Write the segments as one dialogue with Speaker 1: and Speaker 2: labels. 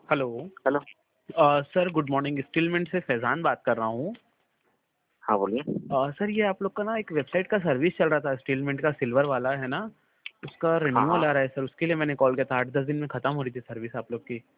Speaker 1: Hello.
Speaker 2: Hello.
Speaker 1: Sir good morning, स्टीलमेंट से फैज़ान बात कर रहा हूँ।
Speaker 2: हाँ बोलिए।
Speaker 1: सर ये आप लोग का ना एक वेबसाइट का सर्विस चल रहा था स्टीलमेंट का, सिल्वर वाला है ना, उसका
Speaker 2: हाँ
Speaker 1: रिन्यूअल आ
Speaker 2: हाँ।
Speaker 1: रहा है सर, उसके लिए मैंने कॉल किया था। 8-10 दिन में ख़त्म हो रही थी सर्विस आप लोग की।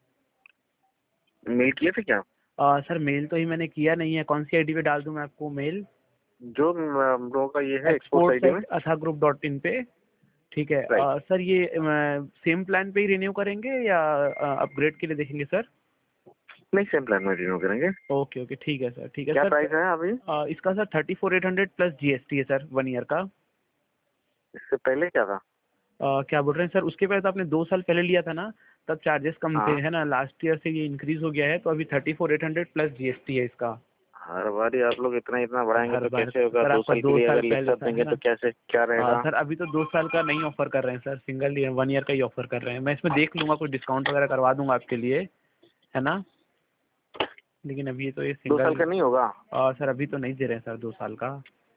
Speaker 2: मेल किए थे क्या?
Speaker 1: सर मेल तो ही मैंने किया नहीं है, कौन सी आईडी पे डाल दूँ मैं आपको मेल?
Speaker 2: जो हम लोगों का ये है एक्सपोर्ट्स आईडी में।
Speaker 1: exports@athagroup.in पे। ठीक है।
Speaker 2: राइट।
Speaker 1: सर ये सेम प्लान पे ही रिन्यू करेंगे या अपग्रेड के लिए देखेंगे सर?
Speaker 2: नहीं, सेम प्लान में रिन्यू करेंगे।
Speaker 1: ओके ओके, ठीक है सर, ठीक है
Speaker 2: क्या
Speaker 1: सर।
Speaker 2: प्राइस है अभी?
Speaker 1: इसका सर 34,800 प्लस जीएसटी है सर, 1 ईयर का।
Speaker 2: इससे पहले क्या था?
Speaker 1: क्या बोल रहे हैं सर? उसके पहले तो आपने 2 साल पहले लिया था ना, तब चार्जेस कम थे,
Speaker 2: हाँ।
Speaker 1: है ना। लास्ट ईयर से ये इंक्रीज हो गया है, तो अभी 34,800 प्लस जीएसटी है इसका।
Speaker 2: हर बार ही आप लोग इतना इतना बढ़ाएंगे
Speaker 1: हर
Speaker 2: तो
Speaker 1: बार
Speaker 2: कैसे होगा?
Speaker 1: सर
Speaker 2: 2
Speaker 1: आपका
Speaker 2: साल के
Speaker 1: दो
Speaker 2: लिए
Speaker 1: साल
Speaker 2: अगर लिख
Speaker 1: पहले
Speaker 2: कर
Speaker 1: था, है
Speaker 2: देंगे
Speaker 1: ना।
Speaker 2: तो कैसे क्या रहेगा?
Speaker 1: सर अभी तो 2 साल का नहीं ऑफर कर रहे हैं सर, सिंगल ईयर 1 ईयर का ही ऑफर कर रहे हैं। मैं इसमें देख लूंगा, कुछ डिस्काउंट वगैरह करवा दूंगा आपके लिए, है ना। लेकिन अभी तो ये
Speaker 2: 2 साल
Speaker 1: सिंगल।
Speaker 2: का नहीं होगा?
Speaker 1: सर अभी तो नहीं दे रहे हैं सर 2 साल का।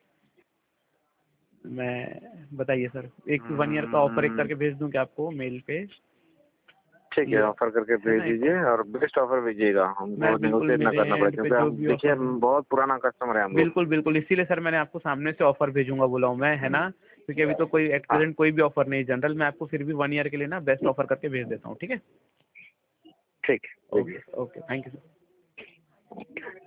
Speaker 1: मैं बताइए सर, एक 1 ईयर का ऑफर एक
Speaker 2: हम्म,
Speaker 1: करके भेज दूं क्या आपको मेल पे?
Speaker 2: ठीक है,
Speaker 1: ये
Speaker 2: ऑफर करके
Speaker 1: है
Speaker 2: भेज
Speaker 1: ना एक।
Speaker 2: दीजिए और बेस्ट ऑफर भेजिएगा।
Speaker 1: मैं
Speaker 2: हमको
Speaker 1: बिल्कुल
Speaker 2: नेगोशिएट ना
Speaker 1: मेरे
Speaker 2: करना पड़े
Speaker 1: एंड पे
Speaker 2: क्योंकि
Speaker 1: जो
Speaker 2: हम
Speaker 1: भी
Speaker 2: देखिए
Speaker 1: ऑफर।
Speaker 2: हम बहुत पुराना कस्टमर है हम लोग।
Speaker 1: बिल्कुल बिल्कुल, इसीलिए सर मैंने आपको सामने से ऑफर भेजूंगा बोला हूँ मैं, है ना। क्योंकि अभी तो कोई एट
Speaker 2: हाँ।
Speaker 1: प्रेजेंट कोई भी ऑफर नहीं, जनरल मैं आपको फिर भी 1 ईयर के लिए ना बेस्ट ऑफर करके भेज देता हूँ, ठीक है।
Speaker 2: ठीक है, भेजिए।
Speaker 1: Okay okay, thank you sir.